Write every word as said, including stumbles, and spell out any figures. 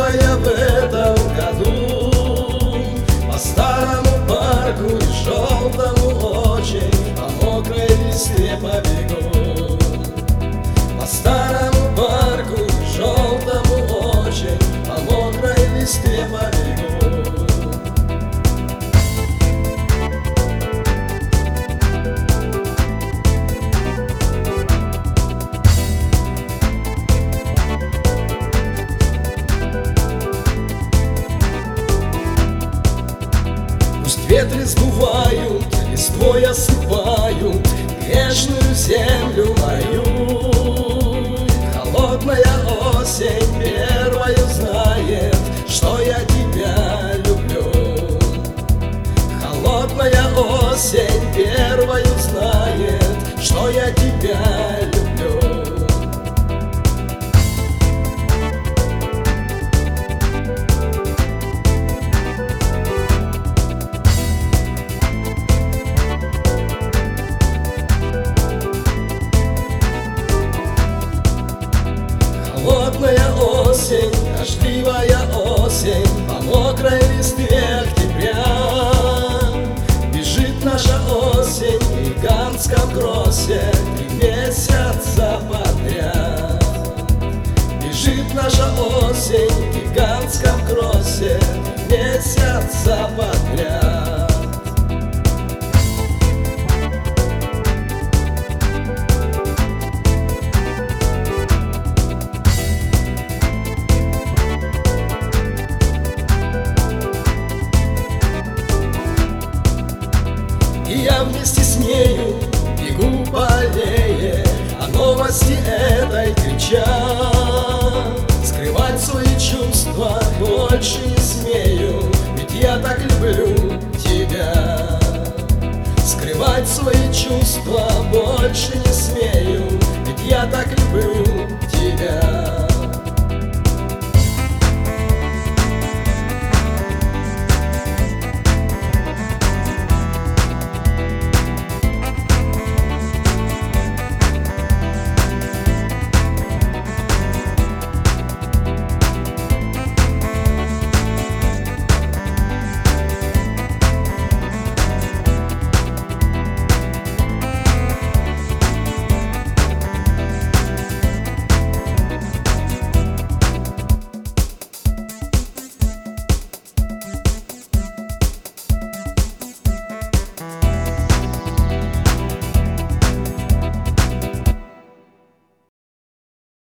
я в этом году по старому парку и желтому очень по мокрой листве побегу. По старому парку и желтому очень по мокрой листве побегу. Ветры сдувают, листвой осыпают грешную землю мою. Холодная осень первою знает, что я тебя люблю. Холодная осень первою знает, что я тебя люблю. Холодная осень, дождливая осень, по мокрой листве октября бежит наша осень в гигантском кроссе три месяца подряд. Бежит наша осень в гигантском кроссе три месяца подряд. И я вместе с нею бегу по аллее, о новости этой крича. Скрывать свои чувства больше не смею, ведь я так люблю тебя. Скрывать свои чувства больше не смею, ведь я так люблю тебя.